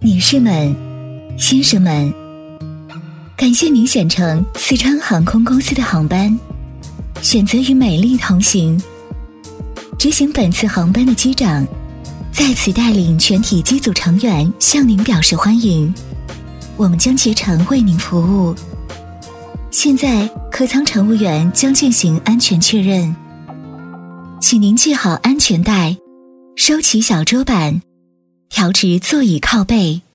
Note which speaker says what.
Speaker 1: 女士们、先生们，感谢您选乘四川航空公司的航班，选择与美丽同行。执行本次航班的机长在此带领全体机组成员向您表示欢迎，我们将竭诚为您服务。现在客舱乘务员将进行安全确认，请您系好安全带，收起小桌板，调直座椅靠背。